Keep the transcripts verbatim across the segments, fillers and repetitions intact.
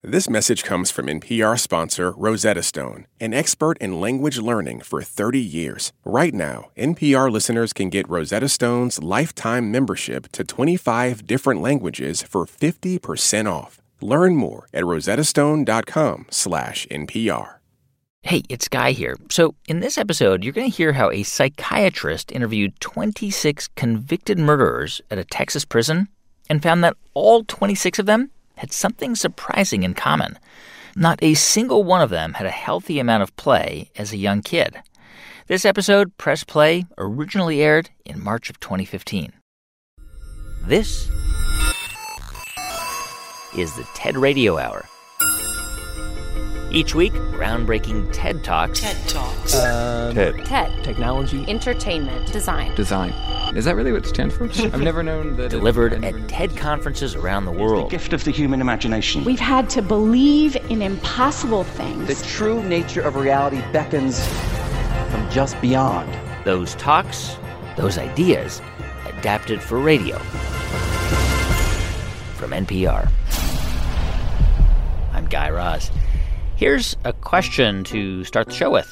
This message comes from N P R sponsor Rosetta Stone, an expert in language learning for thirty years. Right now, N P R listeners can get Rosetta Stone's lifetime membership to twenty-five different languages for fifty percent off. Learn more at rosettastone.com slash NPR. Hey, it's Guy here. So in this episode, you're going to hear how a psychiatrist interviewed twenty-six convicted murderers at a Texas prison and found that all twenty-six of them had something surprising in common. Not a single one of them had a healthy amount of play as a young kid. This episode, Press Play, originally aired in March of twenty fifteen. This is the TED Radio Hour. Each week, groundbreaking TED Talks. TED Talks. Uh, TED. TED. Technology. Entertainment. Design. Design. Is that really what it stands for? I've never known that. Delivered it, at TED known. conferences around the world. It's the gift of the human imagination. We've had to believe in impossible things. The true nature of reality beckons from just beyond. Those talks, those ideas, adapted for radio. From N P R. I'm Guy Raz. Here's a question to start the show with.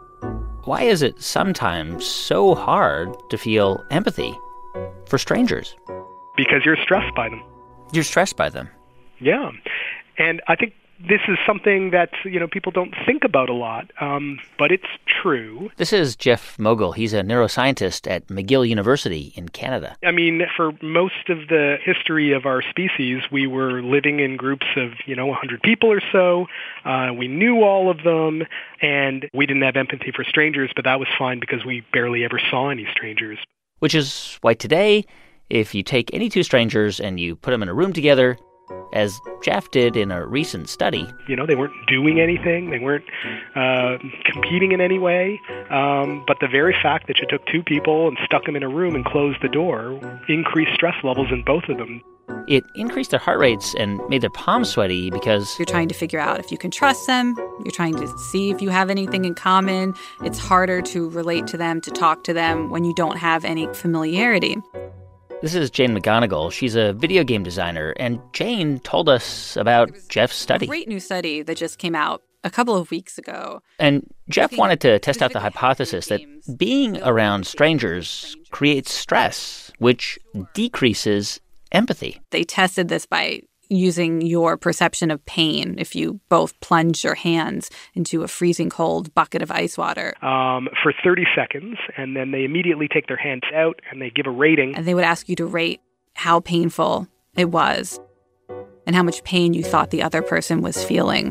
Why is it sometimes so hard to feel empathy for strangers? Because you're stressed by them. You're stressed by them. Yeah. And I think this is something that, you know, people don't think about a lot, um, but it's true. This is Jeff Mogul. He's a neuroscientist at McGill University in Canada. I mean, for most of the history of our species, we were living in groups of, you know, one hundred people or so. Uh, we knew all of them, and we didn't have empathy for strangers, but that was fine because we barely ever saw any strangers. Which is why today, if you take any two strangers and you put them in a room together, as Jeff did in a recent study. You know, they weren't doing anything. They weren't uh, competing in any way. Um, but the very fact that you took two people and stuck them in a room and closed the door increased stress levels in both of them. It increased their heart rates and made their palms sweaty because you're trying to figure out if you can trust them. You're trying to see if you have anything in common. It's harder to relate to them, to talk to them when you don't have any familiarity. This is Jane McGonigal. She's a video game designer, and Jane told us about Jeff's study. A great new study that just came out a couple of weeks ago. And Jeff wanted to test out the hypothesis that being around strangers creates stress, which decreases empathy. They tested this by using your perception of pain if you both plunge your hands into a freezing cold bucket of ice water. Um, for thirty seconds, and then they immediately take their hands out and they give a rating. And they would ask you to rate how painful it was and how much pain you thought the other person was feeling.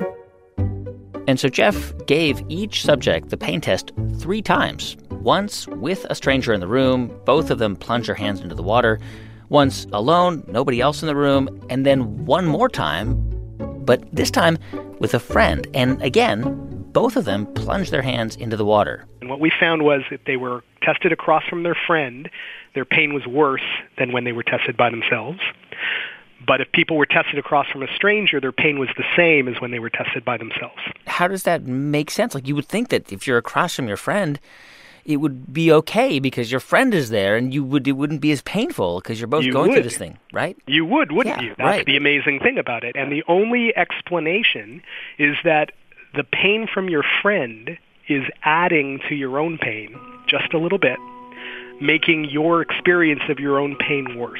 And so Jeff gave each subject the pain test three times. Once with a stranger in the room, both of them plunged their hands into the water. Once alone, nobody else in the room, and then one more time, but this time with a friend. And again, both of them plunged their hands into the water. And what we found was that they were tested across from their friend, their pain was worse than when they were tested by themselves. But if people were tested across from a stranger, their pain was the same as when they were tested by themselves. How does that make sense? Like, you would think that if you're across from your friend, it would be okay because your friend is there and you would it wouldn't be as painful because you're both you going would. through this thing, right? You would, wouldn't yeah, you? That's right. the amazing thing about it. And the only explanation is that the pain from your friend is adding to your own pain just a little bit, making your experience of your own pain worse.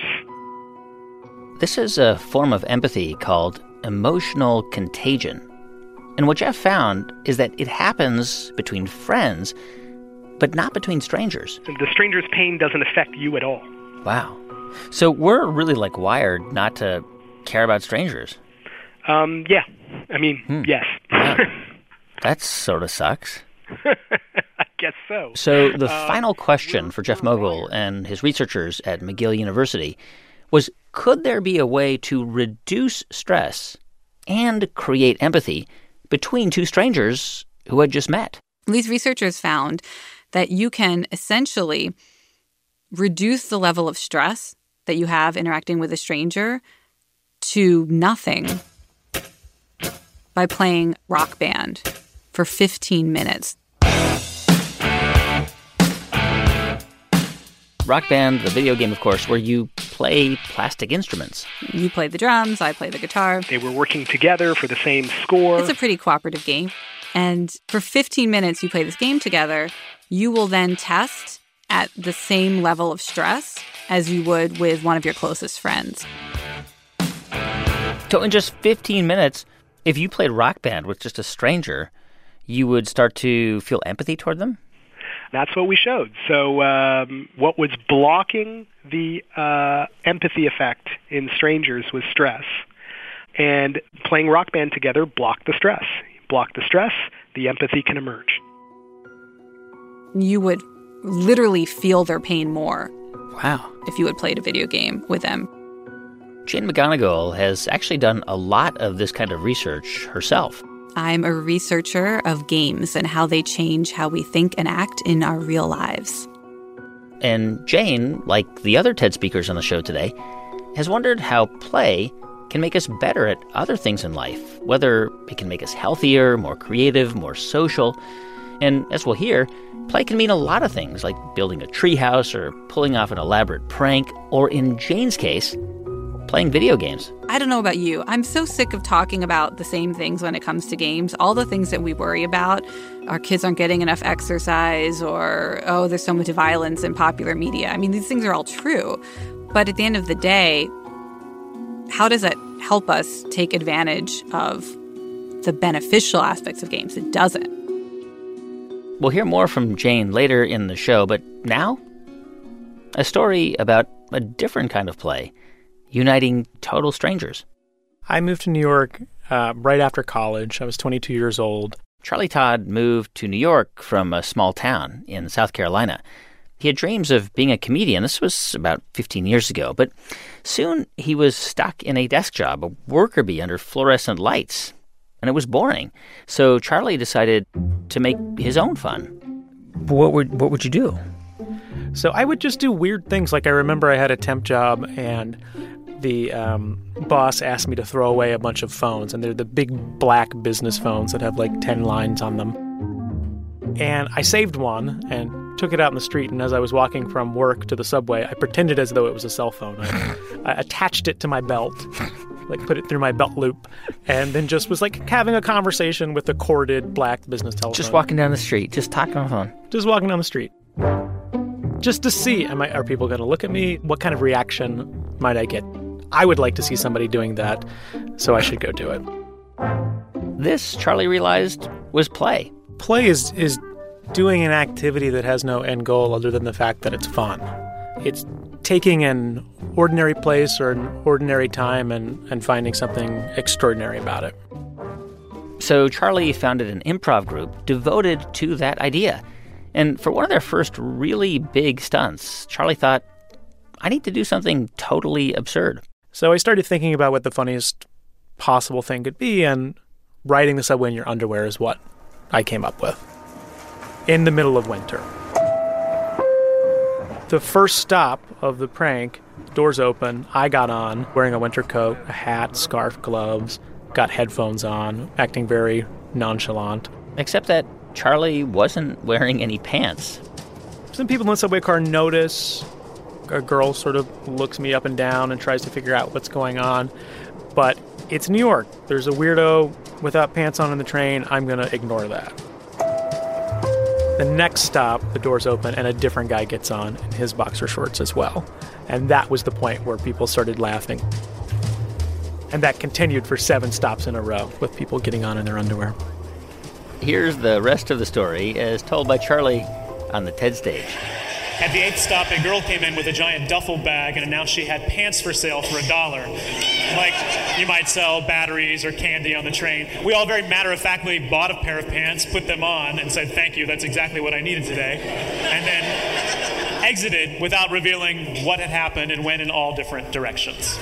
This is a form of empathy called emotional contagion. And what Jeff found is that it happens between friends, but not between strangers. The stranger's pain doesn't affect you at all. Wow. So we're really, like, wired not to care about strangers. Um, yeah. I mean, hmm. yes. Yeah. That sort of sucks. I guess so. So the uh, final question for Jeff Mogul and his researchers at McGill University was, could there be a way to reduce stress and create empathy between two strangers who had just met? These researchers found that you can essentially reduce the level of stress that you have interacting with a stranger to nothing by playing Rock Band for fifteen minutes. Rock Band, the video game, of course, where you play plastic instruments. You play the drums, I play the guitar. They were working together for the same score. It's a pretty cooperative game. And for fifteen minutes you play this game together, you will then test at the same level of stress as you would with one of your closest friends. So in just fifteen minutes, if you played Rock Band with just a stranger, you would start to feel empathy toward them? That's what we showed. So um, what was blocking the uh, empathy effect in strangers was stress. And playing Rock Band together blocked the stress. Block the stress, the empathy can emerge. You would literally feel their pain more. Wow. If you had played a video game with them. Jane McGonigal has actually done a lot of this kind of research herself. I'm a researcher of games and how they change how we think and act in our real lives. And Jane, like the other TED speakers on the show today, has wondered how play can make us better at other things in life, whether it can make us healthier, more creative, more social. And as we'll hear, play can mean a lot of things, like building a treehouse or pulling off an elaborate prank, or in Jane's case, playing video games. I don't know about you. I'm so sick of talking about the same things when it comes to games. All the things that we worry about, our kids aren't getting enough exercise, or, oh, there's so much violence in popular media. I mean, these things are all true. But at the end of the day, how does it help us take advantage of the beneficial aspects of games? It doesn't. We'll hear more from Jane later in the show, but now, a story about a different kind of play, uniting total strangers. I moved to New York uh, right after college. I was twenty-two years old. Charlie Todd moved to New York from a small town in South Carolina. He had dreams of being a comedian. This was about fifteen years ago. But soon he was stuck in a desk job, a worker bee under fluorescent lights. And it was boring. So Charlie decided to make his own fun. What would what would you do? So I would just do weird things. Like I remember I had a temp job and the um, boss asked me to throw away a bunch of phones. And they're the big black business phones that have like ten lines on them. And I saved one and took it out in the street. And as I was walking from work to the subway, I pretended as though it was a cell phone. I, I attached it to my belt, like put it through my belt loop, and then just was like having a conversation with a corded black business telephone. Just walking down the street, just talking on the phone. Just walking down the street. Just to see, am I, are people going to look at me? What kind of reaction might I get? I would like to see somebody doing that, so I should go do it. This, Charlie realized, was play. Play is is doing an activity that has no end goal other than the fact that it's fun. It's taking an ordinary place or an ordinary time and, and finding something extraordinary about it. So Charlie founded an improv group devoted to that idea. And for one of their first really big stunts, Charlie thought, I need to do something totally absurd. So I started thinking about what the funniest possible thing could be, and riding the subway in your underwear is what I came up with. In the middle of winter. The first stop of the prank, doors open, I got on, wearing a winter coat, a hat, scarf, gloves, got headphones on, acting very nonchalant. Except that Charlie wasn't wearing any pants. Some people in the subway car notice. A girl sort of looks me up and down and tries to figure out what's going on. But it's New York. There's a weirdo without pants on in the train. I'm going to ignore that. The next stop, the doors open, and a different guy gets on in his boxer shorts as well. And that was the point where people started laughing. And that continued for seven stops in a row with people getting on in their underwear. Here's the rest of the story as told by Charlie on the TED stage. At the eighth stop, a girl came in with a giant duffel bag and announced she had pants for sale for a dollar. Like you might sell batteries or candy on the train. We all very matter-of-factly bought a pair of pants, put them on, and said, thank you, that's exactly what I needed today. And then exited without revealing what had happened and went in all different directions.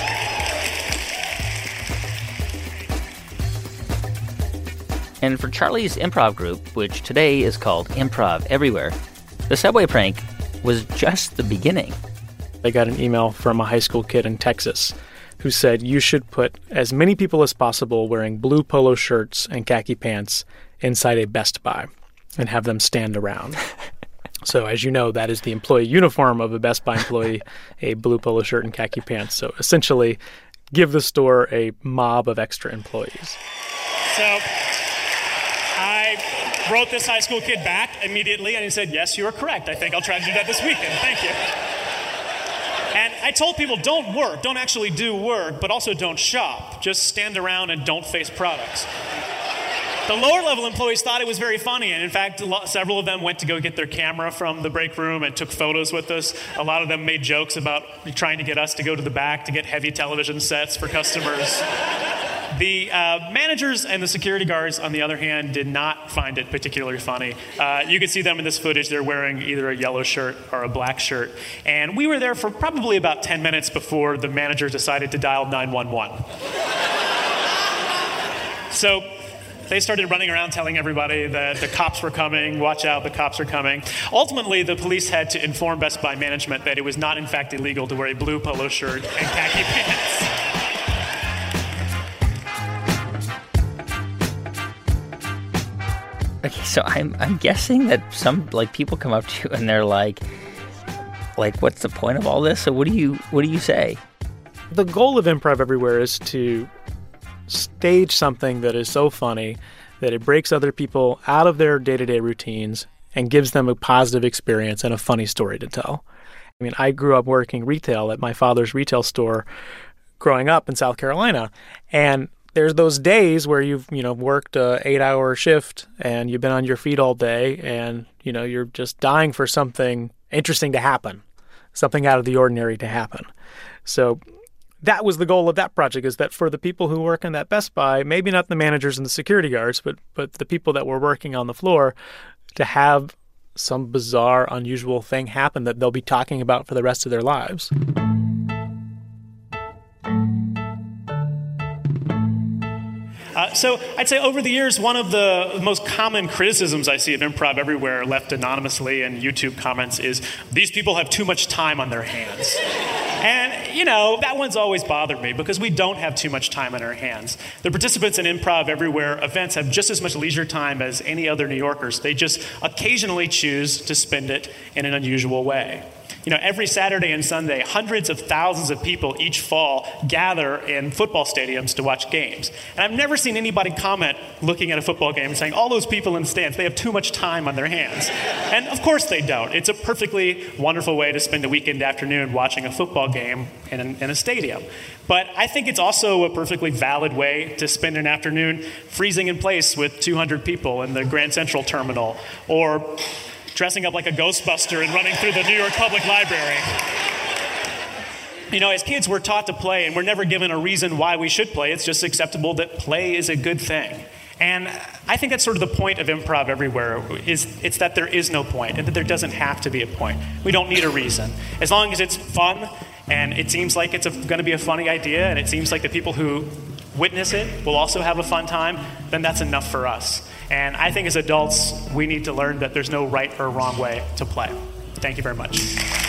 And for Charlie's improv group, which today is called Improv Everywhere, the subway prank was just the beginning. I got an email from a high school kid in Texas who said you should put as many people as possible wearing blue polo shirts and khaki pants inside a Best Buy and have them stand around. So as you know, that is the employee uniform of a Best Buy employee, a blue polo shirt and khaki pants. So essentially, give the store a mob of extra employees. So I wrote this high school kid back immediately, and he said, yes, you are correct. I think I'll try to do that this weekend. Thank you. And I told people, don't work, don't actually do work, but also don't shop. Just stand around and don't face products. The lower level employees thought it was very funny, and in fact, several of them went to go get their camera from the break room and took photos with us. A lot of them made jokes about trying to get us to go to the back to get heavy television sets for customers. The uh, managers and the security guards, on the other hand, did not find it particularly funny. Uh, you can see them in this footage. They're wearing either a yellow shirt or a black shirt. And we were there for probably about ten minutes before the manager decided to dial nine one one. So they started running around telling everybody that the cops were coming, watch out, the cops are coming. Ultimately, the police had to inform Best Buy management that it was not, in fact, illegal to wear a blue polo shirt and khaki pants. Okay, so I'm I'm guessing that some like people come up to you and they're like, like, what's the point of all this? So what do you what do you say? The goal of Improv Everywhere is to stage something that is so funny that it breaks other people out of their day-to-day routines and gives them a positive experience and a funny story to tell. I mean, I grew up working retail at my father's retail store growing up in South Carolina, and there's those days where you've, you know, worked a eight-hour shift and you've been on your feet all day and, you know, you're just dying for something interesting to happen, something out of the ordinary to happen. So that was the goal of that project, is that for the people who work in that Best Buy, maybe not the managers and the security guards, but but the people that were working on the floor, to have some bizarre, unusual thing happen that they'll be talking about for the rest of their lives. Uh, so I'd say over the years, one of the most common criticisms I see of Improv Everywhere, left anonymously in YouTube comments, is these people have too much time on their hands. And, you know, that one's always bothered me because we don't have too much time on our hands. The participants in Improv Everywhere events have just as much leisure time as any other New Yorkers. They just occasionally choose to spend it in an unusual way. You know, every Saturday and Sunday, hundreds of thousands of people each fall gather in football stadiums to watch games. And I've never seen anybody comment looking at a football game and saying, all those people in the stands, they have too much time on their hands. And of course they don't. It's a perfectly wonderful way to spend a weekend afternoon watching a football game in, an, in a stadium. But I think it's also a perfectly valid way to spend an afternoon freezing in place with two hundred people in the Grand Central Terminal, or dressing up like a Ghostbuster and running through the New York Public Library. You know, as kids, we're taught to play, and we're never given a reason why we should play. It's just acceptable that play is a good thing. And I think that's sort of the point of Improv Everywhere, is it's that there is no point, and that there doesn't have to be a point. We don't need a reason. As long as it's fun, and it seems like it's going to be a funny idea, and it seems like the people who witness it will also have a fun time, then that's enough for us. And I think as adults, we need to learn that there's no right or wrong way to play. Thank you very much.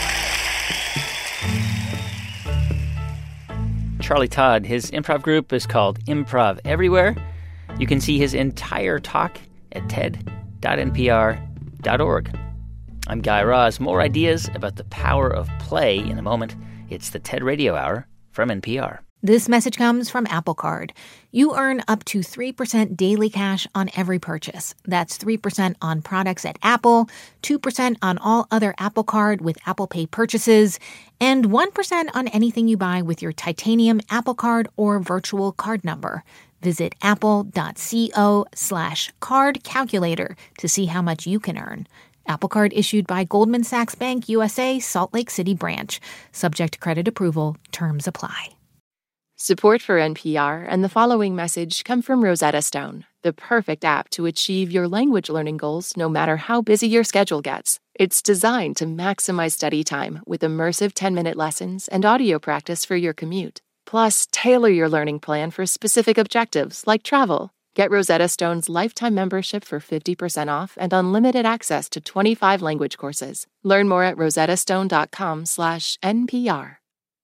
Charlie Todd, his improv group is called Improv Everywhere. You can see his entire talk at ted dot n p r dot org. I'm Guy Raz. More ideas about the power of play in a moment. It's the TED Radio Hour from N P R. This message comes from Apple Card. You earn up to three percent daily cash on every purchase. That's three percent on products at Apple, two percent on all other Apple Card with Apple Pay purchases, and one percent on anything you buy with your titanium Apple Card or virtual card number. Visit apple.co slash card calculator to see how much you can earn. Apple Card issued by Goldman Sachs Bank U S A, Salt Lake City branch. Subject to credit approval. Terms apply. Support for N P R and the following message come from Rosetta Stone, the perfect app to achieve your language learning goals no matter how busy your schedule gets. It's designed to maximize study time with immersive ten-minute lessons and audio practice for your commute. Plus, tailor your learning plan for specific objectives like travel. Get Rosetta Stone's lifetime membership for fifty percent off and unlimited access to twenty-five language courses. Learn more at rosettastone.com slash NPR.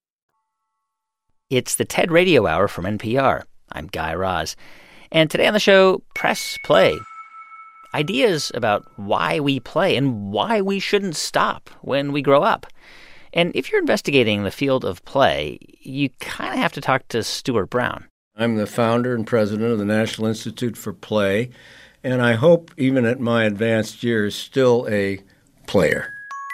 It's the TED Radio Hour from N P R. I'm Guy Raz. And today on the show, Press Play. ideas about why we play and why we shouldn't stop when we grow up. And if you're investigating the field of play, you kind of have to talk to Stuart Brown. I'm the founder and president of the National Institute for Play, and I hope, even at my advanced years, still a player.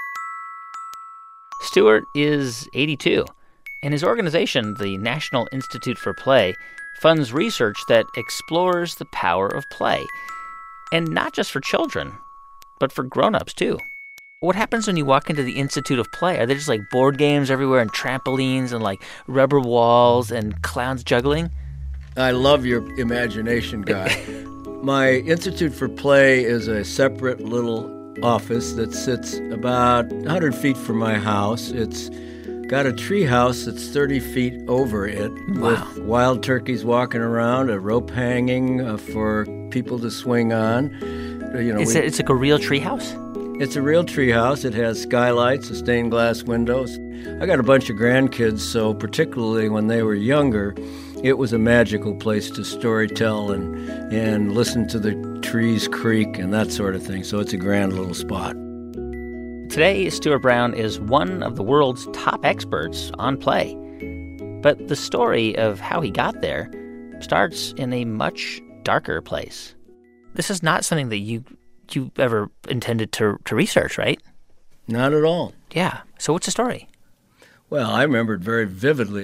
Stuart is eighty-two, and his organization, the National Institute for Play, funds research that explores the power of play. And not just for children, but for grown-ups, too. What happens when you walk into the Institute of Play? Are there just like board games everywhere and trampolines and like rubber walls and clowns juggling? I love your imagination, Guy. My Institute for Play is a separate little office that sits about one hundred feet from my house. It's got a tree house that's thirty feet over it. Wow. With wild turkeys walking around, a rope hanging uh, for people to swing on. You know, Is we, it, it's like a real tree house? It's a real tree house. It has skylights, stained glass windows. I got a bunch of grandkids, so particularly when they were younger, it was a magical place to storytell and and listen to the trees creak and that sort of thing. So it's a grand little spot. Today, Stuart Brown is one of the world's top experts on play. But the story of how he got there starts in a much darker place. This is not something that you you ever intended to to research, right? Not at all. Yeah. So what's the story? Well, I remember it very vividly.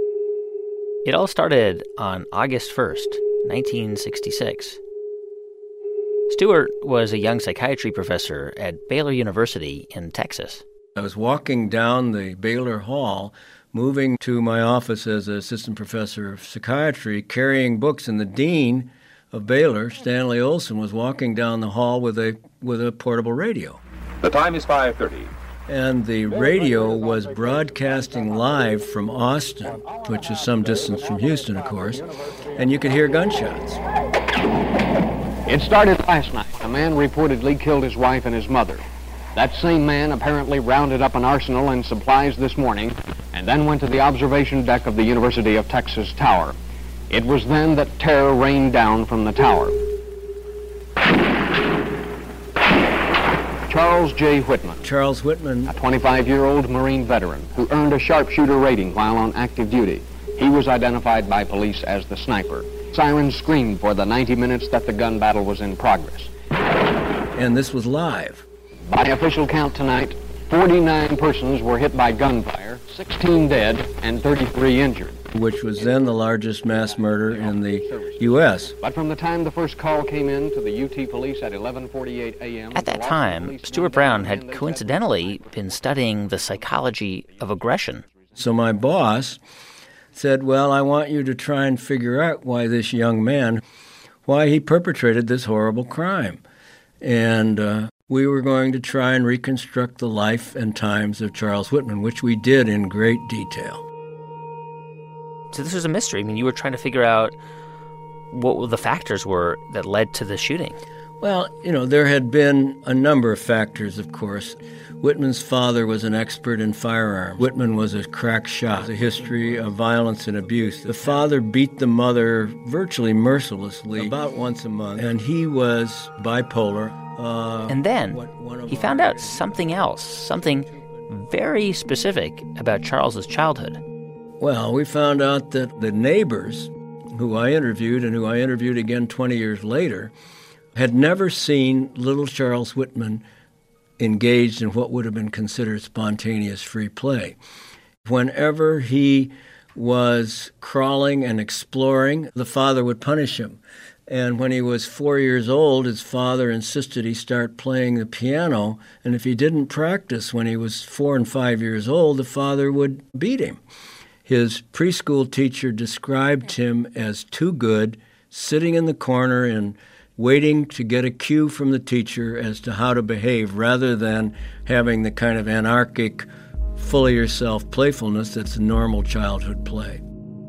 It all started on August first, nineteen sixty-six. Stuart was a young psychiatry professor at Baylor University in Texas. I was walking down the Baylor Hall, moving to my office as an assistant professor of psychiatry, carrying books, and the dean of Baylor, Stanley Olson, was walking down the hall with a with a portable radio. The time is five thirty. And the radio was broadcasting live from Austin, which is some distance from Houston, of course, and you could hear gunshots. It started last night. A man reportedly killed his wife and his mother. That same man apparently rounded up an arsenal and supplies this morning and then went to the observation deck of the University of Texas Tower. It was then that terror rained down from the tower. Charles J. Whitman. Charles Whitman. A twenty-five-year-old Marine veteran who earned a sharpshooter rating while on active duty. He was identified by police as the sniper. Sirens screamed for the ninety minutes that the gun battle was in progress. And this was live. By official count tonight, forty-nine persons were hit by gunfire, sixteen dead and thirty-three injured. Which was then the largest mass murder in the U S But from the time the first call came in to the U T police at eleven forty-eight a.m. At that time, Stuart Brown had coincidentally been studying the psychology of aggression. So my boss said, well, I want you to try and figure out why this young man, why he perpetrated this horrible crime. And uh, we were going to try and reconstruct the life and times of Charles Whitman, which we did in great detail. So this was a mystery. I mean, you were trying to figure out what the factors were that led to the shooting. Well, you know, there had been a number of factors, of course. Whitman's father was an expert in firearms. Whitman was a crack shot, a history of violence and abuse. The father beat the mother virtually mercilessly about once a month, and he was bipolar. Uh, and then he found out something else, something very specific about Charles's childhood. Well, we found out that the neighbors, who I interviewed and who I interviewed again twenty years later, had never seen little Charles Whitman engaged in what would have been considered spontaneous free play. Whenever he was crawling and exploring, the father would punish him. And when he was four years old, his father insisted he start playing the piano, and if he didn't practice when he was four and five years old, the father would beat him. His preschool teacher described him as too good, sitting in the corner and waiting to get a cue from the teacher as to how to behave, rather than having the kind of anarchic, full-of-yourself playfulness that's a normal childhood play.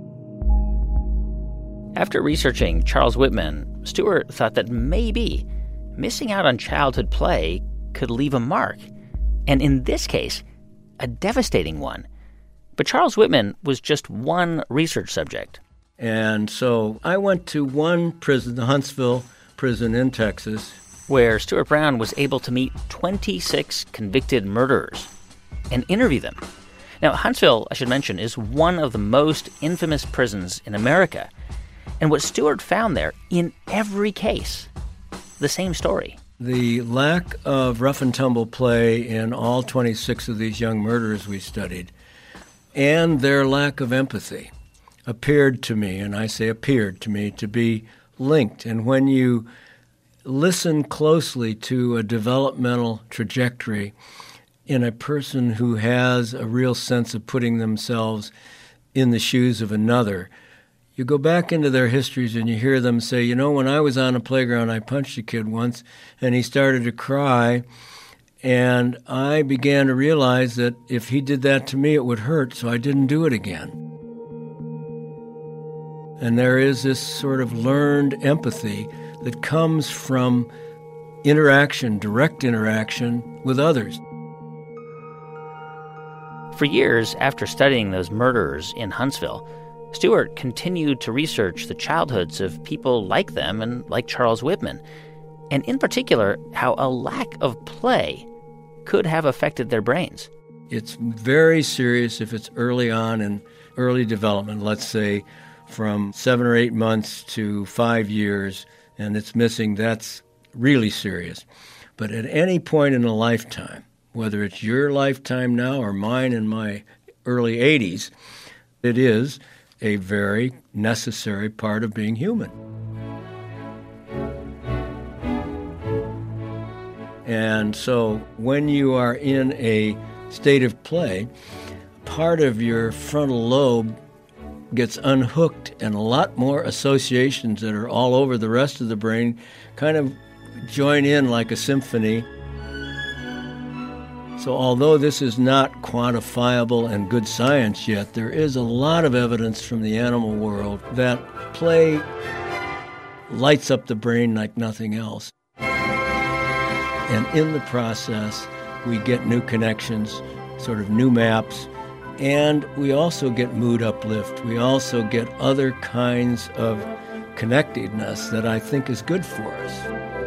After researching Charles Whitman, Stuart thought that maybe missing out on childhood play could leave a mark, and in this case, a devastating one. But Charles Whitman was just one research subject. And so I went to one prison, the Huntsville prison in Texas, where Stuart Brown was able to meet twenty-six convicted murderers and interview them. Now, Huntsville, I should mention, is one of the most infamous prisons in America. And what Stuart found there, in every case, the same story. The lack of rough-and-tumble play in all twenty-six of these young murderers we studied, and their lack of empathy, appeared to me, and I say appeared to me, to be linked. And when you listen closely to a developmental trajectory in a person who has a real sense of putting themselves in the shoes of another, you go back into their histories and you hear them say, you know, when I was on a playground, I punched a kid once, and he started to cry, and I began to realize that if he did that to me, it would hurt, so I didn't do it again. And there is this sort of learned empathy that comes from interaction, direct interaction with others. For years after studying those murderers in Huntsville, Stuart continued to research the childhoods of people like them and like Charles Whitman, and in particular, how a lack of play could have affected their brains. It's very serious if it's early on in early development, let's say from seven or eight months to five years, and it's missing. That's really serious. But at any point in a lifetime, whether it's your lifetime now or mine in my early eighties, it is a very necessary part of being human. And so when you are in a state of play, part of your frontal lobe gets unhooked, and a lot more associations that are all over the rest of the brain kind of join in like a symphony. So although this is not quantifiable and good science yet, there is a lot of evidence from the animal world that play lights up the brain like nothing else. And in the process, we get new connections, sort of new maps, and we also get mood uplift. We also get other kinds of connectedness that I think is good for us.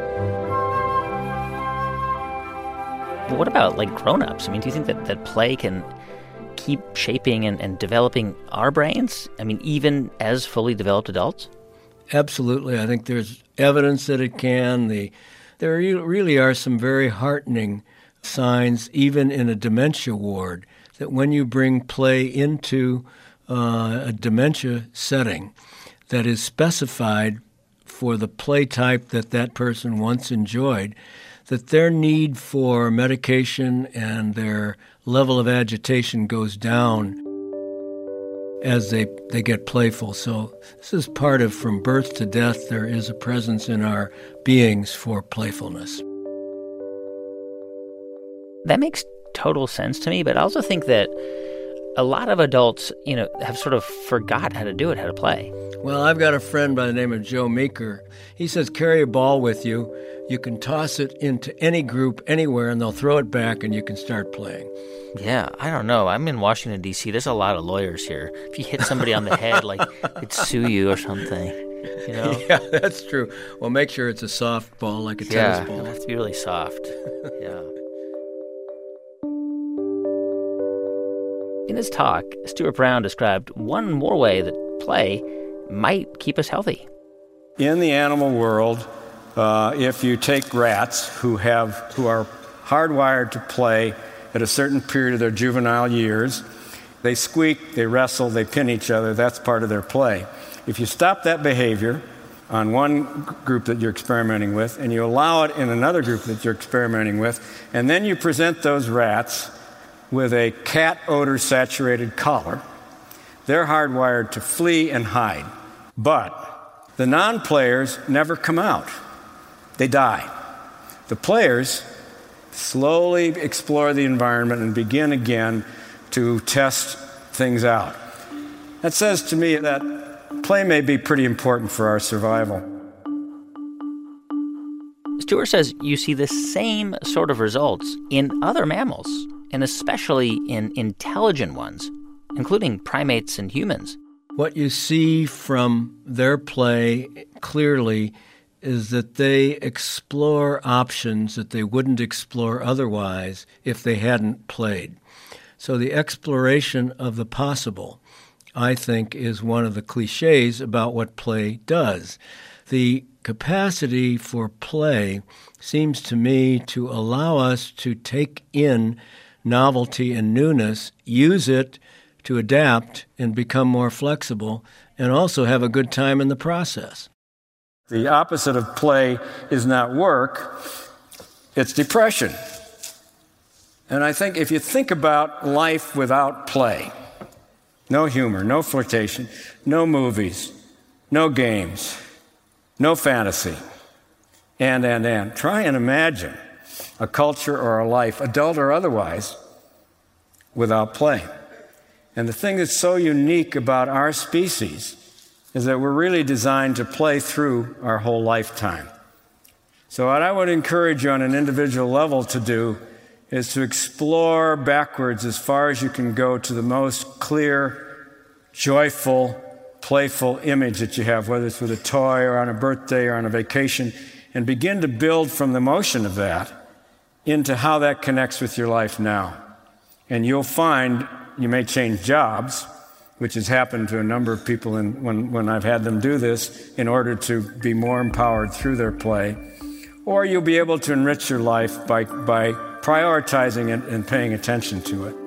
But what about, like, grown-ups? I mean, do you think that, that play can keep shaping and, and developing our brains? I mean, even as fully developed adults? Absolutely. I think there's evidence that it can. The, there really are some very heartening signs, even in a dementia ward, that when you bring play into uh, a dementia setting that is specified for the play type that that person once enjoyed, that their need for medication and their level of agitation goes down as they, they get playful. So this is part of from birth to death, there is a presence in our beings for playfulness. That makes total sense to me, but I also think that a lot of adults, you know, have sort of forgot how to do it, how to play. Well, I've got a friend by the name of Joe Meeker. He says, carry a ball with you. You can toss it into any group anywhere, and they'll throw it back, and you can start playing. Yeah, I don't know. I'm in Washington, D C There's a lot of lawyers here. If you hit somebody on the head, like, they'd sue you or something, you know? Yeah, that's true. Well, make sure it's a soft ball, like a yeah, tennis ball. Yeah, it has to be really soft. Yeah. In his talk, Stuart Brown described one more way that play might keep us healthy. In the animal world, uh, if you take rats who have who are hardwired to play at a certain period of their juvenile years, they squeak, they wrestle, they pin each other. That's part of their play. If you stop that behavior on one group that you're experimenting with, and you allow it in another group that you're experimenting with, and then you present those rats with a cat odor-saturated collar, they're hardwired to flee and hide. But the non-players never come out. They die. The players slowly explore the environment and begin again to test things out. That says to me that play may be pretty important for our survival. Stuart says you see the same sort of results in other mammals, and especially in intelligent ones, including primates and humans. What you see from their play clearly is that they explore options that they wouldn't explore otherwise if they hadn't played. So the exploration of the possible, I think, is one of the cliches about what play does. The capacity for play seems to me to allow us to take in novelty and newness, use it to adapt and become more flexible, and also have a good time in the process. The opposite of play is not work, it's depression. And I think if you think about life without play, no humor, no flirtation, no movies, no games, no fantasy, and, and, and. Try and imagine a culture or a life, adult or otherwise, without play. And the thing that's so unique about our species is that we're really designed to play through our whole lifetime. So what I would encourage you on an individual level to do is to explore backwards as far as you can go to the most clear, joyful, playful image that you have, whether it's with a toy or on a birthday or on a vacation, and begin to build from the motion of that into how that connects with your life now. And you'll find you may change jobs, which has happened to a number of people in, when, when I've had them do this in order to be more empowered through their play. Or you'll be able to enrich your life by, by prioritizing it and paying attention to it.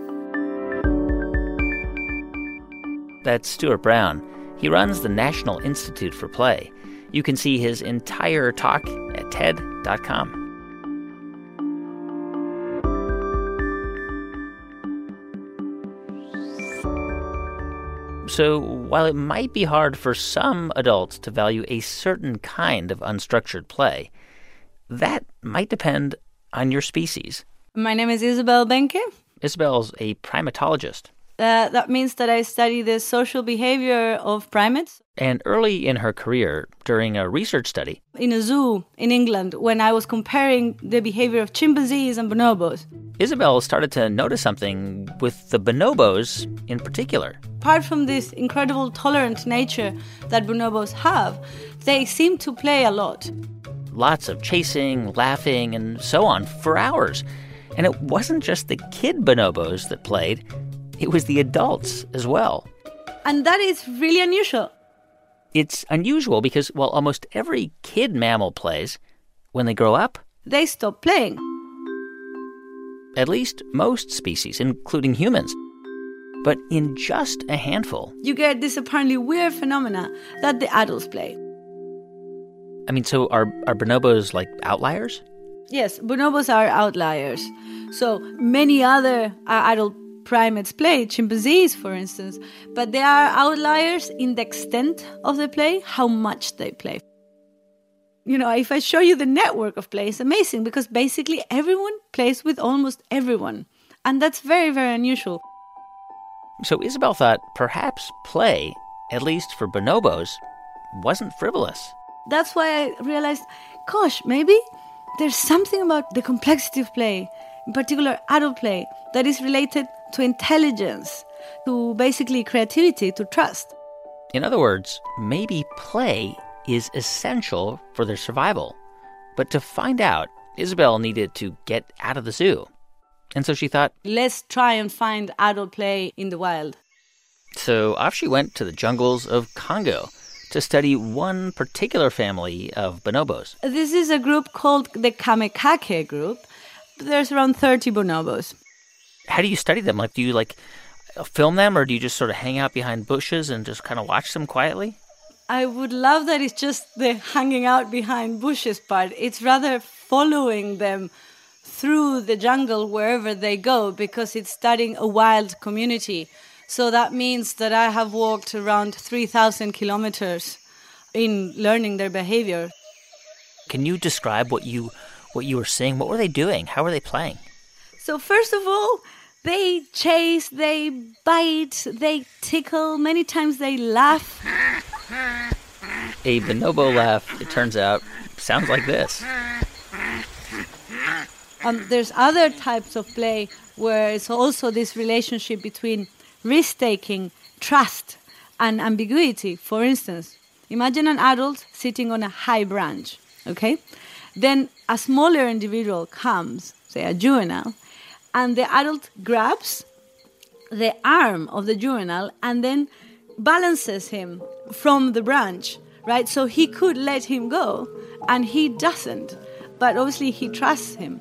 That's Stuart Brown. He runs the National Institute for Play. You can see his entire talk at T E D dot com. So while it might be hard for some adults to value a certain kind of unstructured play, that might depend on your species. My name is Isabel Benke. Isabel's a primatologist. Uh, that means that I study the social behavior of primates. And early in her career, during a research study, in a zoo in England, when I was comparing the behavior of chimpanzees and bonobos, Isabel started to notice something with the bonobos in particular. Apart from this incredible tolerant nature that bonobos have, they seem to play a lot. Lots of chasing, laughing, and so on for hours. And it wasn't just the kid bonobos that played, it was the adults as well. And that is really unusual. It's unusual because, well, almost every kid mammal plays. When they grow up, they stop playing. At least most species, including humans. But in just a handful, you get this apparently weird phenomena that the adults play. I mean, so are, are bonobos like outliers? Yes, bonobos are outliers. So many other uh, adult primates play, chimpanzees, for instance, but they are outliers in the extent of the play, how much they play. You know, if I show you the network of play, it's amazing because basically everyone plays with almost everyone. And that's very, very unusual. So Isabel thought perhaps play, at least for bonobos, wasn't frivolous. That's why I realized, gosh, maybe there's something about the complexity of play, in particular adult play, that is related to intelligence, to basically creativity, to trust. In other words, maybe play is essential for their survival. But to find out, Isabel needed to get out of the zoo. And so she thought, let's try and find adult play in the wild. So off she went to the jungles of Congo to study one particular family of bonobos. This is a group called the Kamekake group. There's around thirty bonobos. How do you study them? Like, do you, like, film them, or do you just sort of hang out behind bushes and just kind of watch them quietly? I would love that it's just the hanging out behind bushes part. It's rather following them through the jungle wherever they go, because it's studying a wild community. So that means that I have walked around three thousand kilometers in learning their behavior. Can you describe what you what you were seeing? What were they doing? How were they playing? So first of all, they chase, they bite, they tickle. Many times they laugh. A bonobo laugh, it turns out, sounds like this. Um, there's other types of play where it's also this relationship between risk-taking, trust, and ambiguity. For instance, imagine an adult sitting on a high branch. okay? Then a smaller individual comes, say a juvenile, and the adult grabs the arm of the juvenile and then balances him from the branch, right? So he could let him go, and he doesn't. But obviously he trusts him.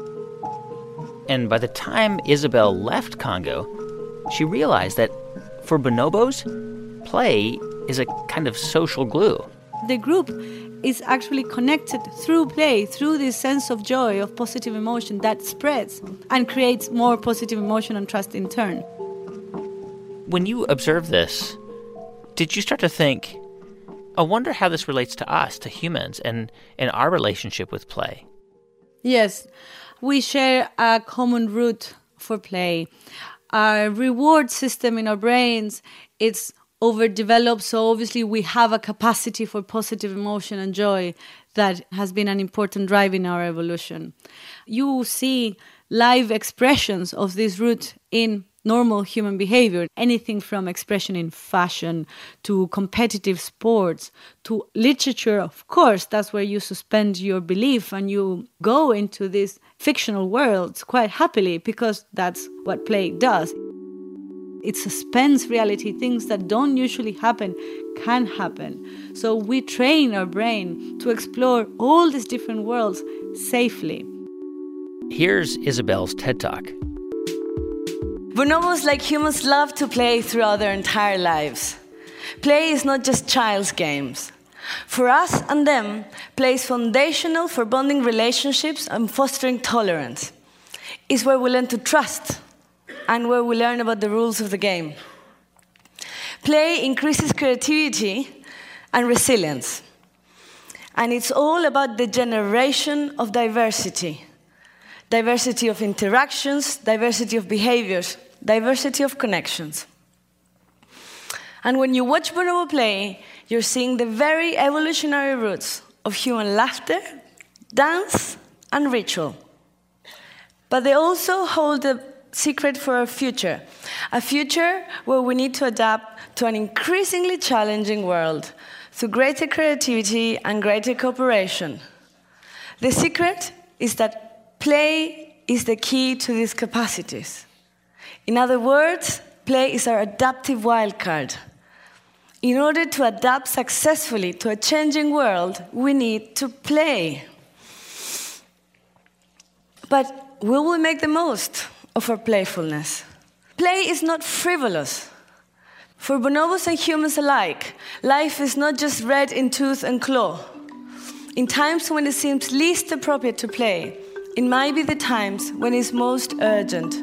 And by the time Isabel left Congo, she realized that for bonobos, play is a kind of social glue. The group is actually connected through play, through this sense of joy, of positive emotion that spreads and creates more positive emotion and trust in turn. When you observe this, did you start to think, I wonder how this relates to us, to humans, and, and our relationship with play? Yes, we share a common root for play. Our reward system in our brains, it's overdeveloped, so obviously we have a capacity for positive emotion and joy that has been an important drive in our evolution. You see live expressions of this root in normal human behavior, anything from expression in fashion to competitive sports to literature. Of course, that's where you suspend your belief and you go into these fictional worlds quite happily, because that's what play does. It suspends reality. Things that don't usually happen can happen. So we train our brain to explore all these different worlds safely. Here's Isabel's TED Talk. Bonobos, like humans, love to play throughout their entire lives. Play is not just child's games. For us and them, play is foundational for bonding relationships and fostering tolerance. It's where we learn to trust and where we learn about the rules of the game. Play increases creativity and resilience. And it's all about the generation of diversity. Diversity of interactions, diversity of behaviors, diversity of connections. And when you watch bonobo play, you're seeing the very evolutionary roots of human laughter, dance, and ritual. But they also hold a secret for our future, a future where we need to adapt to an increasingly challenging world through greater creativity and greater cooperation. The secret is that play is the key to these capacities. In other words, play is our adaptive wildcard. In order to adapt successfully to a changing world, we need to play. But will we make the most of our playfulness? Play is not frivolous. For bonobos and humans alike, life is not just red in tooth and claw. In times when it seems least appropriate to play, it might be the times when it's most urgent.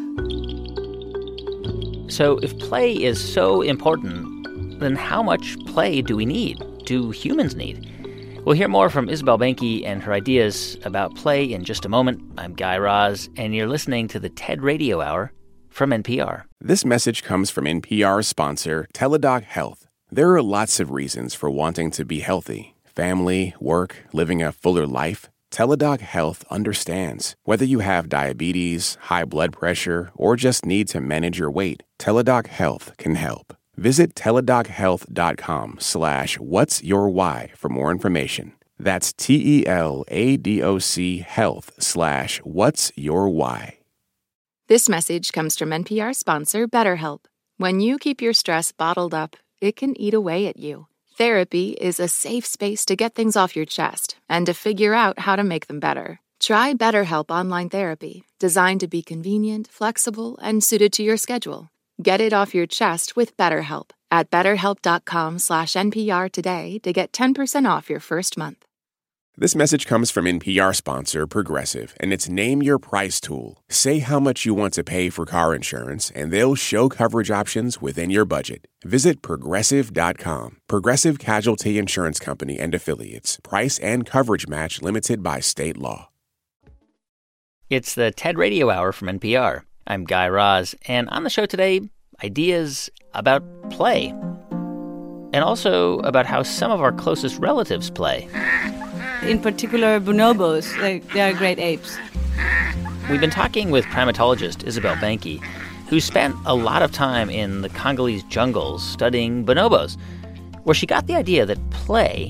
So if play is so important, then how much play do we need? Do humans need? We'll hear more from Isabel Benke and her ideas about play in just a moment. I'm Guy Raz, and you're listening to the TED Radio Hour from N P R. This message comes from N P R sponsor Teladoc Health. There are lots of reasons for wanting to be healthy. Family, work, living a fuller life. Teladoc Health understands. Whether you have diabetes, high blood pressure, or just need to manage your weight, Teladoc Health can help. Visit teladochealth.com slash what's your why for more information. That's T-E-L-A-D-O-C health slash what's your why. This message comes from N P R sponsor BetterHelp. When you keep your stress bottled up, it can eat away at you. Therapy is a safe space to get things off your chest and to figure out how to make them better. Try BetterHelp Online Therapy, designed to be convenient, flexible, and suited to your schedule. Get it off your chest with BetterHelp at betterhelp.com slash NPR today to get ten percent off your first month. This message comes from N P R sponsor Progressive, and it's Name Your Price tool. Say how much you want to pay for car insurance, and they'll show coverage options within your budget. Visit Progressive dot com. Progressive Casualty Insurance Company and Affiliates. Price and coverage match limited by state law. It's the TED Radio Hour from N P R. I'm Guy Raz, and on the show today, ideas about play. And also about how some of our closest relatives play. In particular, bonobos, like, they are great apes. We've been talking with primatologist Isabel Benke, who spent a lot of time in the Congolese jungles studying bonobos, where she got the idea that play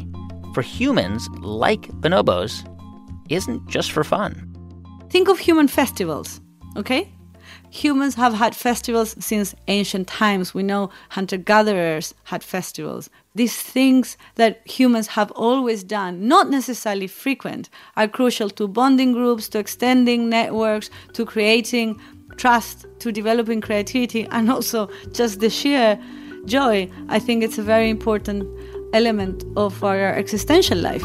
for humans like bonobos isn't just for fun. Think of human festivals, okay? Humans have had festivals since ancient times. We know hunter-gatherers had festivals. These things that humans have always done, not necessarily frequent, are crucial to bonding groups, to extending networks, to creating trust, to developing creativity, and also just the sheer joy. I think it's a very important element of our existential life.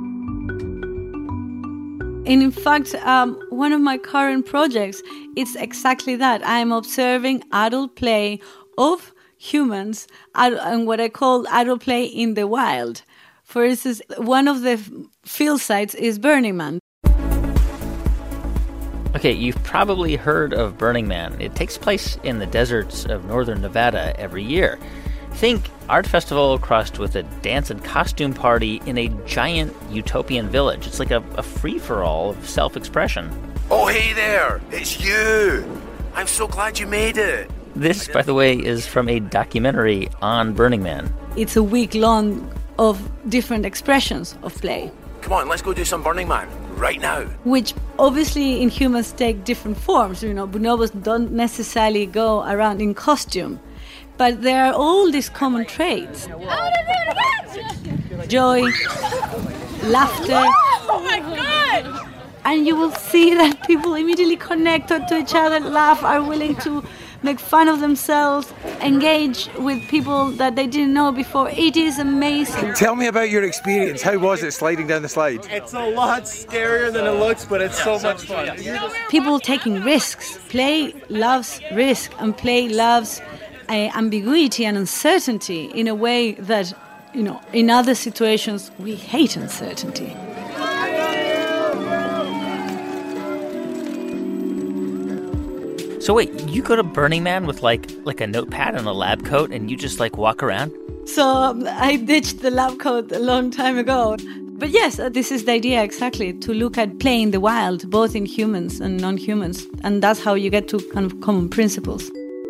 And in fact, um, one of my current projects, it's exactly that. I'm observing adult play of humans and what I call adult play in the wild. For instance, one of the field sites is Burning Man. Okay, you've probably heard of Burning Man. It takes place in the deserts of northern Nevada every year. Think art festival crossed with a dance and costume party in a giant utopian village. It's like a, a free-for-all of self-expression. Oh, hey there! It's you! I'm so glad you made it! This, by the way, is from a documentary on Burning Man. It's a week long of different expressions of play. Come on, let's go do some Burning Man right now. Which obviously in humans take different forms. You know, bonobos don't necessarily go around in costume. But there are all these common traits. Joy, laughter. Oh my God! And you will see that people immediately connect to each other, laugh, are willing to make fun of themselves, engage with people that they didn't know before. It is amazing. Tell me about your experience. How was it sliding down the slide? It's a lot scarier than it looks, but it's so much fun. People taking risks. Play loves risk, and play loves Uh, ambiguity and uncertainty in a way that, you know, in other situations we hate uncertainty. So wait, you go to Burning Man with like like a notepad and a lab coat and you just like walk around? So um, I ditched the lab coat a long time ago. But yes, uh, this is the idea exactly, to look at play in the wild, both in humans and non-humans. And that's how you get to kind of common principles.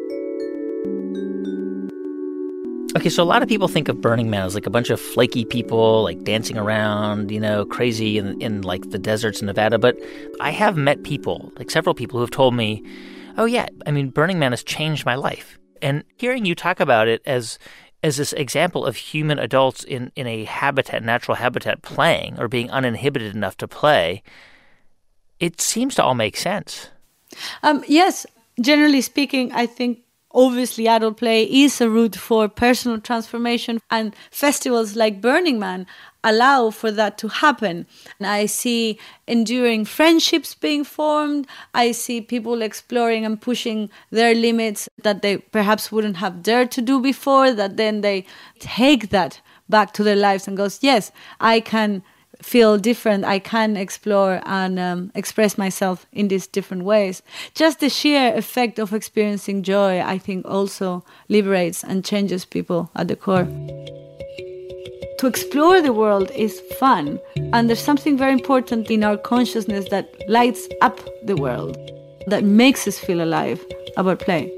Okay, so a lot of people think of Burning Man as like a bunch of flaky people like dancing around, you know, crazy in, in like the deserts in Nevada. But I have met people, like several people who have told me, oh yeah, I mean, Burning Man has changed my life. And hearing you talk about it as as this example of human adults in, in a habitat, natural habitat, playing or being uninhibited enough to play, it seems to all make sense. Um, yes, generally speaking, I think obviously adult play is a route for personal transformation, and festivals like Burning Man allow for that to happen. And I see enduring friendships being formed. I see people exploring and pushing their limits that they perhaps wouldn't have dared to do before, that then they take that back to their lives and goes, yes, I can feel different, I can explore and um, express myself in these different ways. Just the sheer effect of experiencing joy, I think, also liberates and changes people at the core. To explore the world is fun, and there's something very important in our consciousness that lights up the world, that makes us feel alive about play.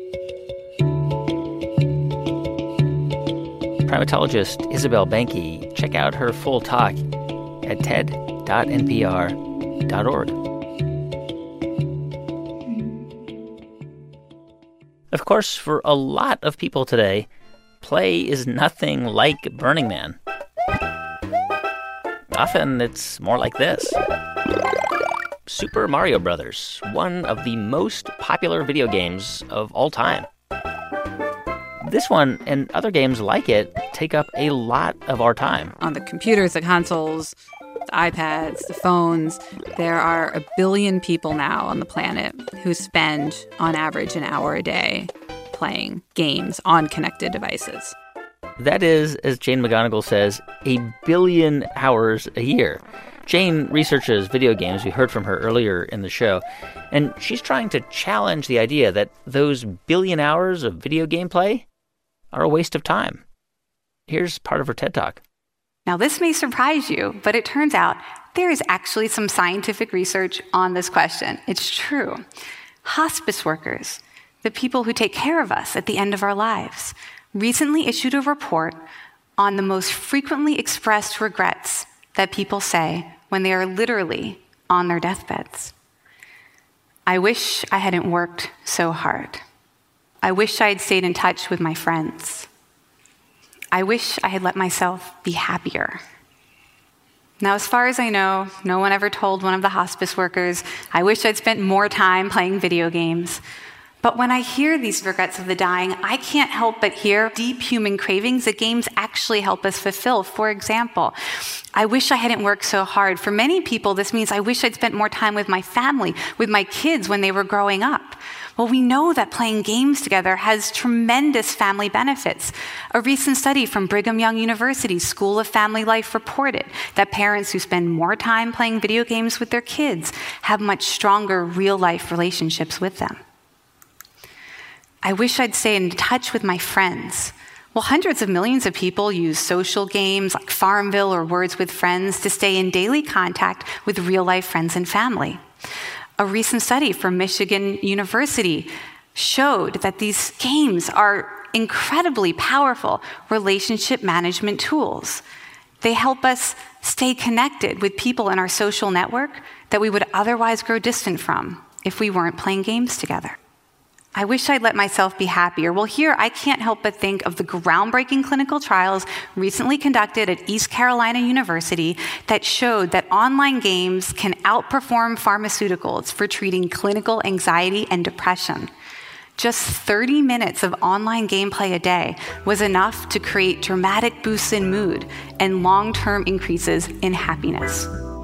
Primatologist Isabel Banky, check out her full talk at ted dot n p r dot org. Of course, for a lot of people today, play is nothing like Burning Man. Often it's more like this. Super Mario Brothers, one of the most popular video games of all time. This one and other games like it take up a lot of our time. On the computers, the consoles, the iPads, the phones, there are a billion people now on the planet who spend, on average, an hour a day playing games on connected devices. That is, as Jane McGonigal says, a billion hours a year. Jane researches video games. We heard from her earlier in the show. And she's trying to challenge the idea that those billion hours of video game play are a waste of time. Here's part of her TED Talk. Now, this may surprise you, but it turns out there is actually some scientific research on this question. It's true. Hospice workers, the people who take care of us at the end of our lives, recently issued a report on the most frequently expressed regrets that people say when they are literally on their deathbeds. I wish I hadn't worked so hard. I wish I had stayed in touch with my friends. I wish I had let myself be happier. Now, as far as I know, no one ever told one of the hospice workers, I wish I'd spent more time playing video games. But when I hear these regrets of the dying, I can't help but hear deep human cravings that games actually help us fulfill. For example, I wish I hadn't worked so hard. For many people, this means I wish I'd spent more time with my family, with my kids when they were growing up. Well, we know that playing games together has tremendous family benefits. A recent study from Brigham Young University's School of Family Life reported that parents who spend more time playing video games with their kids have much stronger real-life relationships with them. I wish I'd stay in touch with my friends. Well, hundreds of millions of people use social games like Farmville or Words with Friends to stay in daily contact with real-life friends and family. A recent study from Michigan University showed that these games are incredibly powerful relationship management tools. They help us stay connected with people in our social network that we would otherwise grow distant from if we weren't playing games together. I wish I'd let myself be happier. Well, here I can't help but think of the groundbreaking clinical trials recently conducted at East Carolina University that showed that online games can outperform pharmaceuticals for treating clinical anxiety and depression. Just thirty minutes of online gameplay a day was enough to create dramatic boosts in mood and long-term increases in happiness.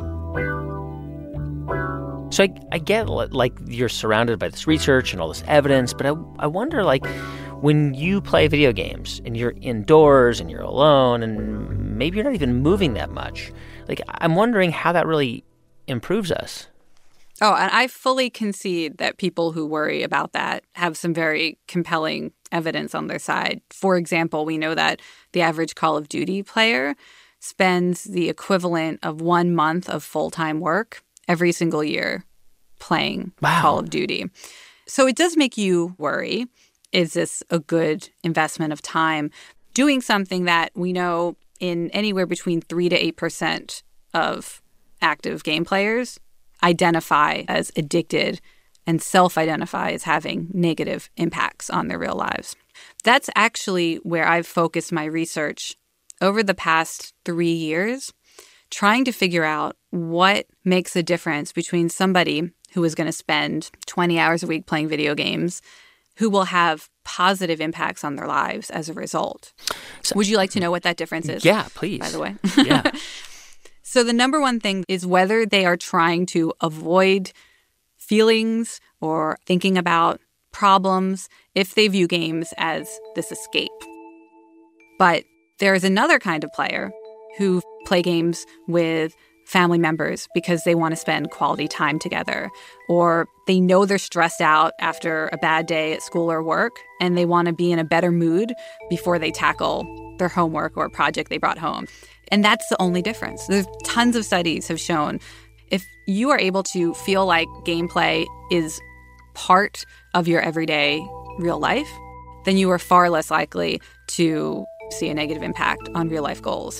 So I, I get, like, you're surrounded by this research and all this evidence, but I, I wonder, like, when you play video games and you're indoors and you're alone and maybe you're not even moving that much, like, I'm wondering how that really improves us. Oh, and I fully concede that people who worry about that have some very compelling evidence on their side. For example, we know that the average Call of Duty player spends the equivalent of one month of full-time work every single year playing wow. Call of Duty. So it does make you worry. Is this a good investment of time? Doing something that we know in anywhere between three to eight percent of active game players identify as addicted and self-identify as having negative impacts on their real lives. That's actually where I've focused my research over the past three years, trying to figure out what makes a difference between somebody who is going to spend twenty hours a week playing video games, who will have positive impacts on their lives as a result. So, would you like to know what that difference is? Yeah, please. By the way. Yeah. So the number one thing is whether they are trying to avoid feelings or thinking about problems, if they view games as this escape. But there is another kind of player who play games with family members because they want to spend quality time together, or they know they're stressed out after a bad day at school or work, and they want to be in a better mood before they tackle their homework or project they brought home. And that's the only difference. There's tons of studies have shown if you are able to feel like gameplay is part of your everyday real life, then you are far less likely to see a negative impact on real life goals.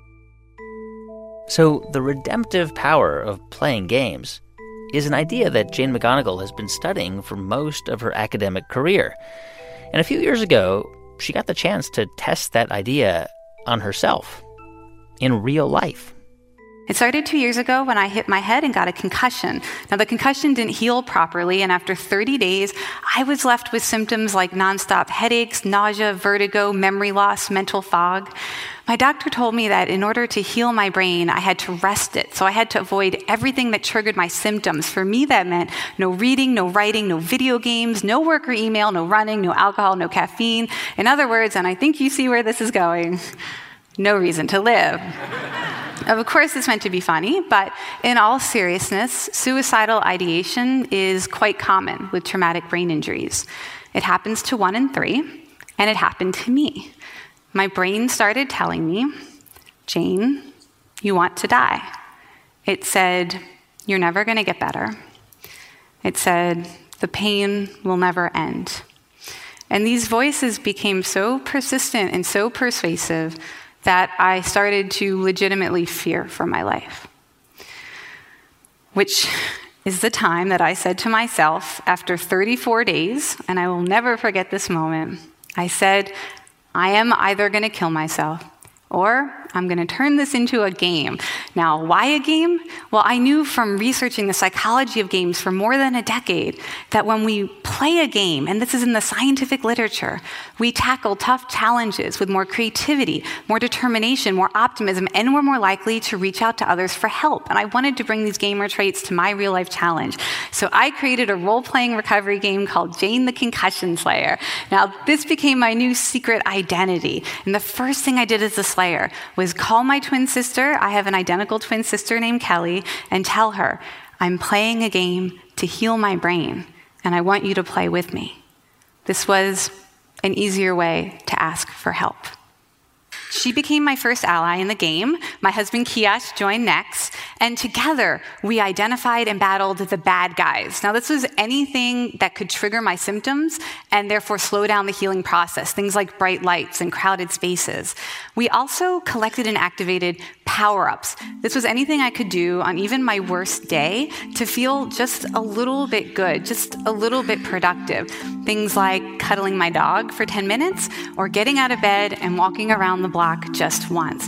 So the redemptive power of playing games is an idea that Jane McGonigal has been studying for most of her academic career. And a few years ago, she got the chance to test that idea on herself in real life. It started two years ago when I hit my head and got a concussion. Now, the concussion didn't heal properly, and after thirty days, I was left with symptoms like nonstop headaches, nausea, vertigo, memory loss, mental fog. My doctor told me that in order to heal my brain, I had to rest it. So I had to avoid everything that triggered my symptoms. For me, that meant no reading, no writing, no video games, no work or email, no running, no alcohol, no caffeine. In other words, and I think you see where this is going, no reason to live. Of course, it's meant to be funny, but in all seriousness, suicidal ideation is quite common with traumatic brain injuries. It happens to one in three, and it happened to me. My brain started telling me, Jane, you want to die. It said, you're never going to get better. It said, the pain will never end. And these voices became so persistent and so persuasive that I started to legitimately fear for my life, which is the time that I said to myself after thirty-four days, and I will never forget this moment, I said, I am either going to kill myself or I'm going to turn this into a game. Now, why a game? Well, I knew from researching the psychology of games for more than a decade that when we play a game, and this is in the scientific literature, we tackle tough challenges with more creativity, more determination, more optimism, and we're more likely to reach out to others for help. And I wanted to bring these gamer traits to my real-life challenge. So I created a role-playing recovery game called Jane the Concussion Slayer. Now, this became my new secret identity. And the first thing I did as a Slayer was was call my twin sister, I have an identical twin sister named Kelly, and tell her, I'm playing a game to heal my brain, and I want you to play with me. This was an easier way to ask for help. She became my first ally in the game. My husband, Kiash, joined next. And together, we identified and battled the bad guys. Now, this was anything that could trigger my symptoms and therefore slow down the healing process, things like bright lights and crowded spaces. We also collected and activated power-ups. This was anything I could do on even my worst day to feel just a little bit good, just a little bit productive. Things like cuddling my dog for ten minutes or getting out of bed and walking around the block just once.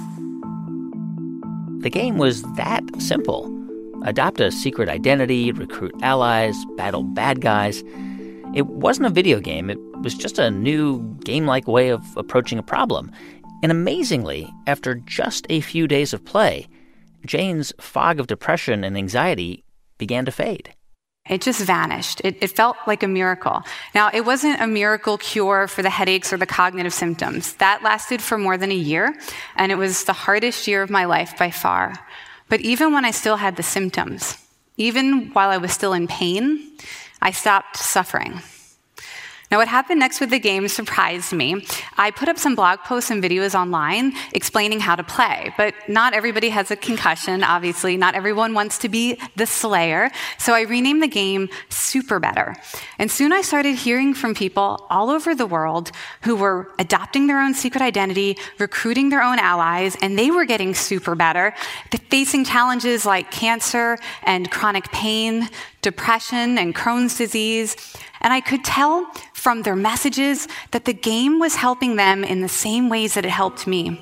The game was that simple. Adopt a secret identity, recruit allies, battle bad guys. It wasn't a video game. It was just a new game-like way of approaching a problem. And amazingly, after just a few days of play, Jane's fog of depression and anxiety began to fade. It just vanished. It, it felt like a miracle. Now, it wasn't a miracle cure for the headaches or the cognitive symptoms. That lasted for more than a year, and it was the hardest year of my life by far. But even when I still had the symptoms, even while I was still in pain, I stopped suffering. Now, what happened next with the game surprised me. I put up some blog posts and videos online explaining how to play, but not everybody has a concussion, obviously. Not everyone wants to be the Slayer, so I renamed the game Super Better. And soon I started hearing from people all over the world who were adopting their own secret identity, recruiting their own allies, and they were getting super better, facing challenges like cancer and chronic pain, depression and Crohn's disease. And I could tell from their messages that the game was helping them in the same ways that it helped me.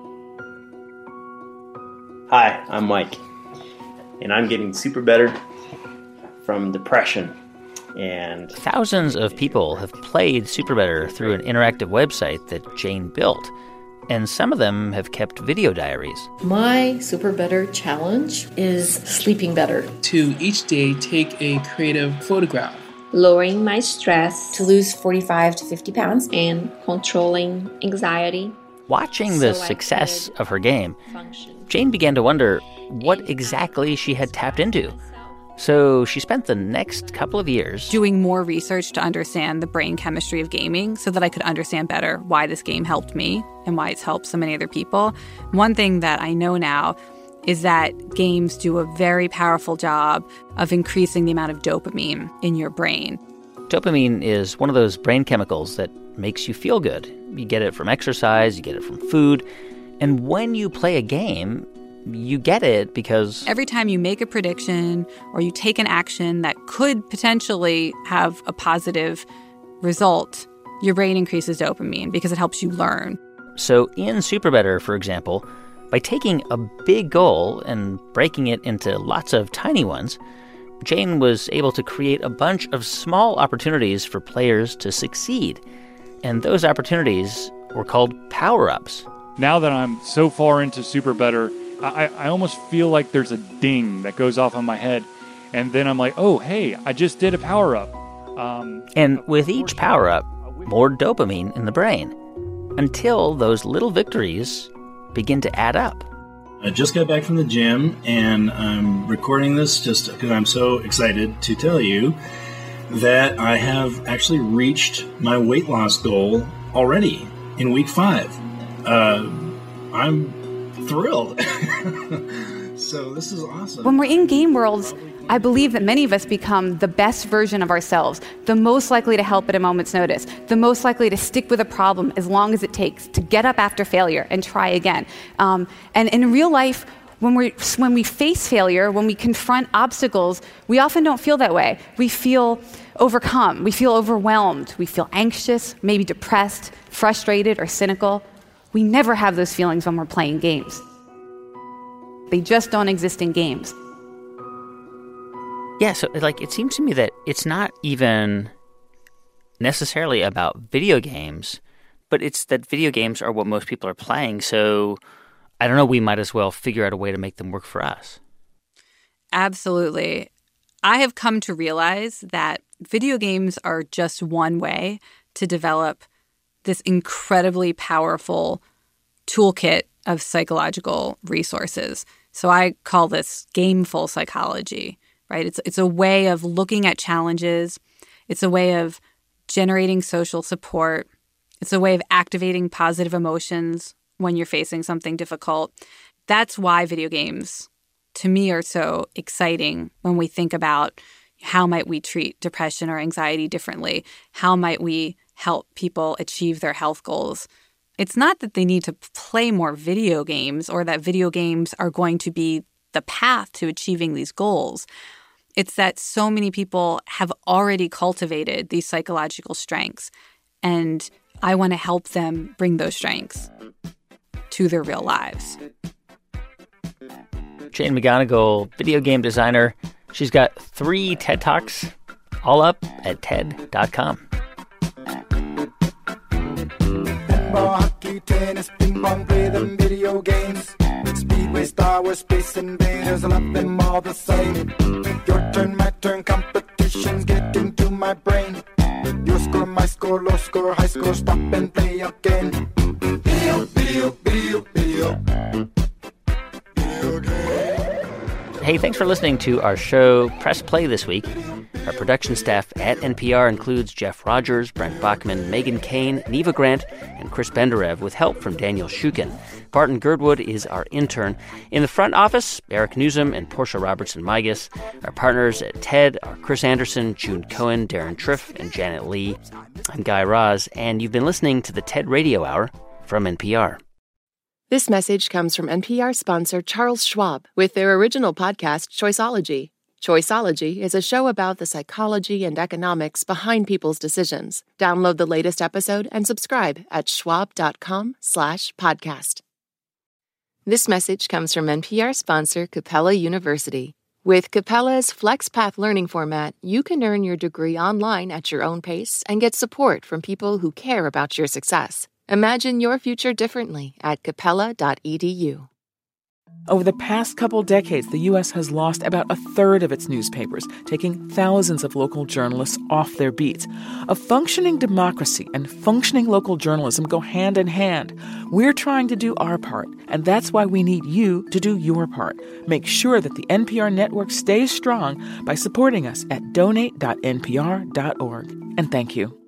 Hi, I'm Mike, and I'm getting super better from depression. And thousands of people have played Super Better through an interactive website that Jane built, and some of them have kept video diaries. My Super Better challenge is sleeping better. To each day take a creative photograph. Lowering my stress to lose forty-five to fifty pounds and controlling anxiety. Watching the so success of her game, function. Jane began to wonder what exactly she had tapped into. So she spent the next couple of years doing more research to understand the brain chemistry of gaming so that I could understand better why this game helped me and why it's helped so many other people. One thing that I know now is that games do a very powerful job of increasing the amount of dopamine in your brain. Dopamine is one of those brain chemicals that makes you feel good. You get it from exercise, you get it from food, and when you play a game, you get it because every time you make a prediction or you take an action that could potentially have a positive result, your brain increases dopamine because it helps you learn. So in Super Better, for example, by taking a big goal and breaking it into lots of tiny ones, Jane was able to create a bunch of small opportunities for players to succeed. And those opportunities were called power-ups. Now that I'm so far into Super Better, I, I almost feel like there's a ding that goes off in my head. And then I'm like, oh, hey, I just did a power-up. Um, and with each power-up, more dopamine in the brain. Until those little victories begin to add up. I just got back from the gym, and I'm recording this just because I'm so excited to tell you that I have actually reached my weight loss goal already in week five. Uh, I'm thrilled. So this is awesome. When we're in game worlds, I believe that many of us become the best version of ourselves, the most likely to help at a moment's notice, the most likely to stick with a problem as long as it takes, to get up after failure and try again. Um, and in real life, when we when we face failure, when we confront obstacles, we often don't feel that way. We feel overcome, we feel overwhelmed, we feel anxious, maybe depressed, frustrated, or cynical. We never have those feelings when we're playing games. They just don't exist in games. Yeah, so like it seems to me that it's not even necessarily about video games, but it's that video games are what most people are playing. So I don't know, we might as well figure out a way to make them work for us. Absolutely. I have come to realize that video games are just one way to develop this incredibly powerful toolkit of psychological resources. So I call this gameful psychology, right? It's it's a way of looking at challenges. It's a way of generating social support. It's a way of activating positive emotions when you're facing something difficult. That's why video games, to me, are so exciting when we think about how might we treat depression or anxiety differently? How might we help people achieve their health goals? It's not that they need to play more video games or that video games are going to be the path to achieving these goals. It's that so many people have already cultivated these psychological strengths, and I want to help them bring those strengths to their real lives. Jane McGonigal, video game designer. She's got three TED Talks, all up at TED dot com. Hockey, tennis, ping pong, play them video games. Speedway, Star Wars, Space Invaders, I love them all the same. Your turn, my turn, competition's getting to my brain. Your score, my score, low score, high score, stop and play again. Video, video, video, video. Video game. Hey, thanks for listening to our show Press Play this week. Our production staff at N P R includes Jeff Rogers, Brent Bachman, Megan Kane, Neva Grant, and Chris Benderev, with help from Daniel Shukin. Barton Girdwood is our intern. In the front office, Eric Newsom and Portia Robertson-Migas. Our partners at TED are Chris Anderson, June Cohen, Darren Triff, and Janet Lee. I'm Guy Raz, and you've been listening to the TED Radio Hour from N P R. This message comes from N P R sponsor Charles Schwab with their original podcast, Choiceology. Choiceology is a show about the psychology and economics behind people's decisions. Download the latest episode and subscribe at schwab.com slash podcast. This message comes from N P R sponsor Capella University. With Capella's FlexPath learning format, you can earn your degree online at your own pace and get support from people who care about your success. Imagine your future differently at capella dot e d u. Over the past couple decades, the U S has lost about a third of its newspapers, taking thousands of local journalists off their beats. A functioning democracy and functioning local journalism go hand in hand. We're trying to do our part, and that's why we need you to do your part. Make sure that the N P R network stays strong by supporting us at donate dot n p r dot org. And thank you.